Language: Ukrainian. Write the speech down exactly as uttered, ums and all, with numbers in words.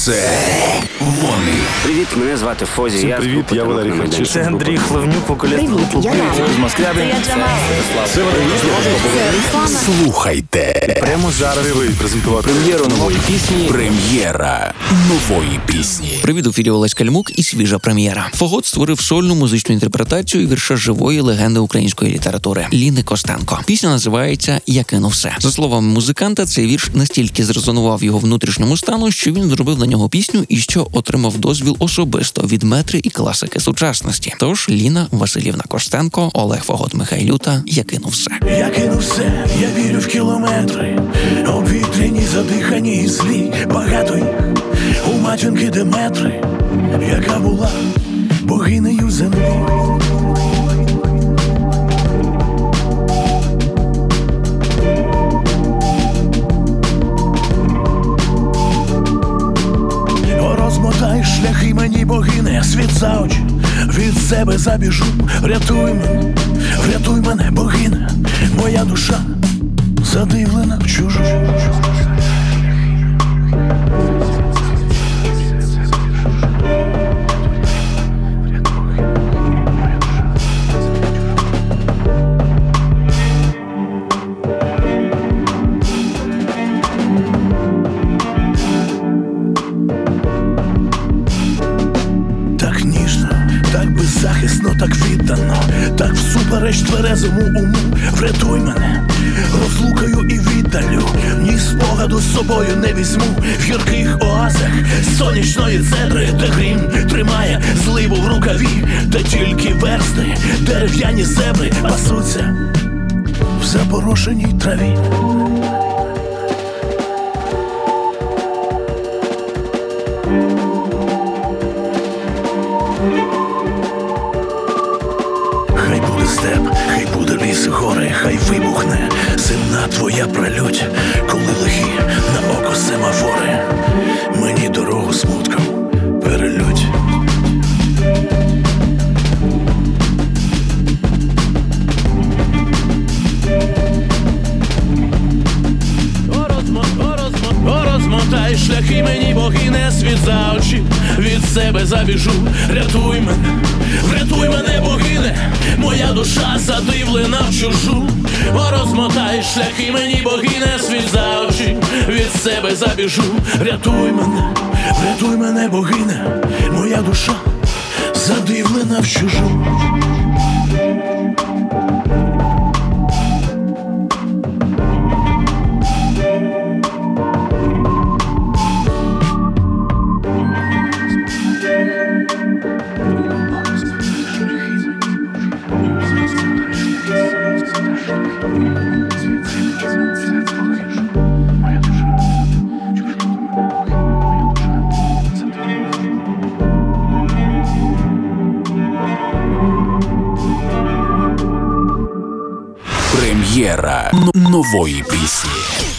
Це вони. Привіт, мене звати Фозі. Всім я привіт, я Валерій Харчишин. Це Андрій Хлевнюк, вокаліст групи «Київ» з Москви. Це я Джамал. Це вони. Слухайте. Прямо зараз презентувати Прем'єру нової пісні. Прем'єра нової пісні. Привіт, у ефірі Олесь Кальмук і свіжа прем'єра. Фагот створив сольну музичну інтерпретацію вірша живої легенди української літератури Ліни Костенко. Пісня називається «Я кину все». За словами музиканта, цей вірш настільки зрезонував його внутрішньому стану, що він зробив на нього пісню і що отримав дозвіл особисто від метри і класики сучасності. Тож Ліна Василівна Костенко, Олег Фагот Михайлюта «Я кину все». Я кину все, я вірю в кілометри, обвітряні, задихані і злі. Багато їх у матінки Деметри, яка була богинею землі. О, розмотай шляхи мені, богине, світ за очі, від себе забіжу. Врятуй мене, врятуй мене, богине, моя душа задивлена в чужу. Так ніжно, так беззахисно, так віддано, так всупереч тверезому уму. Врятуй мене розлукою і віддалю, ні спогаду з собою не візьму. В гірких оазах сонячної цедри, де грім тримає зливу в рукаві, де тільки версти, дерев'яні зебри пасуться в запорошеній траві. Хай буде степ, хай буде ліс, гори, хай вибухне земна твоя пролють, коли лихі на око семафори мені дорогу смутком перелють. О, розмотай шляхи мені, богине, світ за очі, від себе забіжу. Рятуй мене, врятуй мене, богине, моя душа задивлена в чужу. О, розмотай шляхи мені, богине, світ за очі, від себе забіжу. Рятуй мене, врятуй мене, богине, моя душа задивлена в чужу. Прем'єра н- нової пісні.